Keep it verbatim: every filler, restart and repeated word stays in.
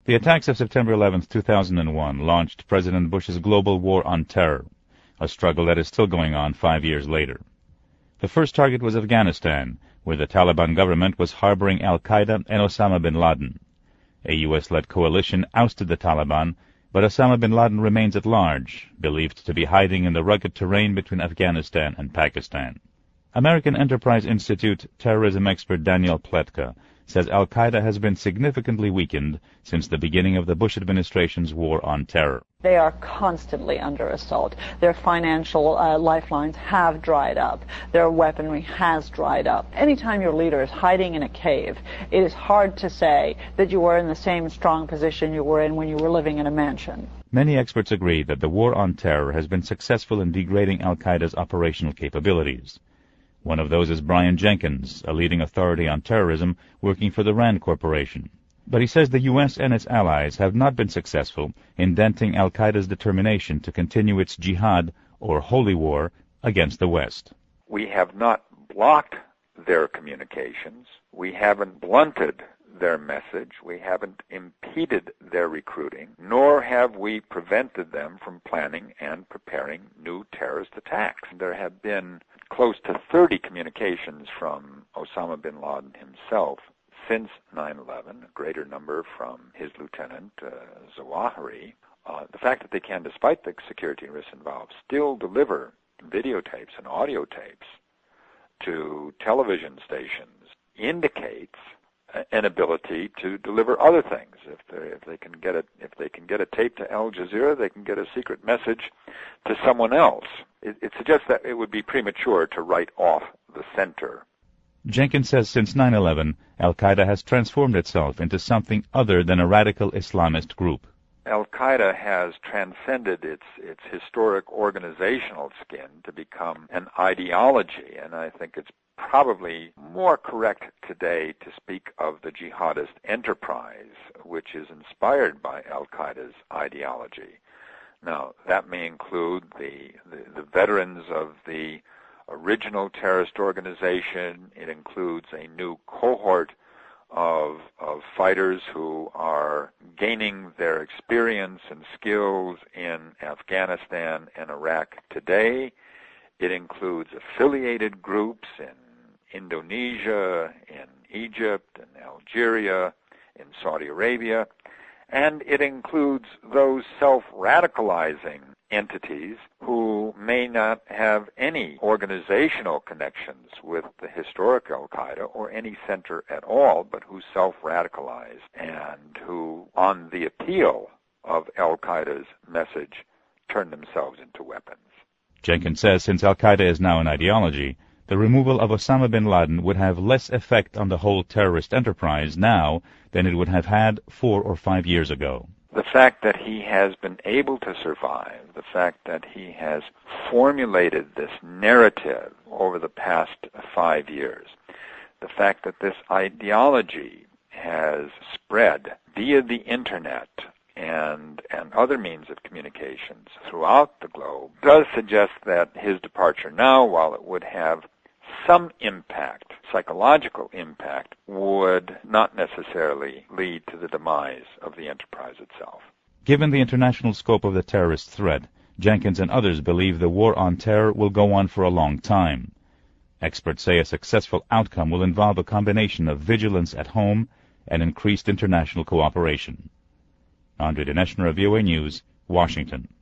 The attacks of September eleventh, two thousand one launched President Bush's global war on terror, a struggle that is still going on five years later. The first target was Afghanistan, where the Taliban government was harboring al-Qaeda and Osama bin Laden. A U S-led coalition ousted the Taliban, but Osama bin Laden remains at large, believed to be hiding in the rugged terrain between Afghanistan and Pakistan. American Enterprise Institute terrorism expert Daniel Pletka says al-Qaeda has been significantly weakened since the beginning of the Bush administration's war on terror. They are constantly under assault. Their financial uh, lifelines have dried up. Their weaponry has dried up. Anytime your leader is hiding in a cave, it is hard to say that you were in the same strong position you were in when you were living in a mansion. Many experts agree that the war on terror has been successful in degrading al-Qaeda's operational capabilities. One of those is Brian Jenkins, a leading authority on terrorism working for the RAND Corporation. But he says the U S and its allies have not been successful in denting al-Qaeda's determination to continue its jihad, or holy war, against the West. We have not blocked their communications. We haven't blunted their message. We haven't impeded their recruiting, nor have we prevented them from planning and preparing new terrorist attacks. There have been close to thirty communications from Osama bin Laden himself since nine eleven, a greater number from his lieutenant, uh, Zawahiri. Uh, the fact that they can, despite the security risks involved, still deliver videotapes and audio tapes to television stations indicates an ability to deliver other things. If they if they can get a if they can get a tape to Al Jazeera, they can get a secret message to someone else. It, it suggests that it would be premature to write off the center. Jenkins says since nine eleven, al-Qaeda has transformed itself into something other than a radical Islamist group. Al-Qaeda has transcended its its historic organizational skin to become an ideology, and I think it's probably more correct today to speak of the jihadist enterprise, which is inspired by al-Qaeda's ideology. Now, that may include the, the, the veterans of the original terrorist organization. It includes a new cohort of, of fighters who are gaining their experience and skills in Afghanistan and Iraq today. It includes affiliated groups in Indonesia, in Egypt, in Algeria, in Saudi Arabia, and it includes those self-radicalizing entities who may not have any organizational connections with the historic al-Qaeda or any center at all, but who self-radicalize and who, on the appeal of al-Qaeda's message, turn themselves into weapons. Jenkins says since al-Qaeda is now an ideology, the removal of Osama bin Laden would have less effect on the whole terrorist enterprise now than it would have had four or five years ago. The fact that he has been able to survive, the fact that he has formulated this narrative over the past five years, the fact that this ideology has spread via the Internet and and other means of communications throughout the globe does suggest that his departure now, while it would have some impact, psychological impact, would not necessarily lead to the demise of the enterprise itself. Given the international scope of the terrorist threat, Jenkins and others believe the war on terror will go on for a long time. Experts say a successful outcome will involve a combination of vigilance at home and increased international cooperation. Andre Dineshner of V O A News, Washington.